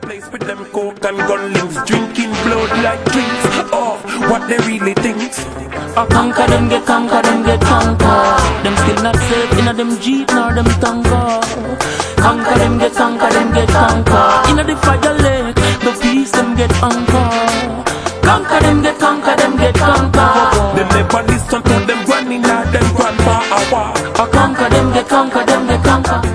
place with them coke and gun links, drinking blood like drinks. Oh, what they really think? I conquer them, get conquer them, get conquer. Them still not safe inna them jeep nor them tanker. Conquer them, get conquer them, get conquer. Inna the fire lake, the peace them get anchor. Conquer them, get conquer them, get conquer. Them never listen to them granny nor them grandpa. I conquer them, get conquer them, get conquer.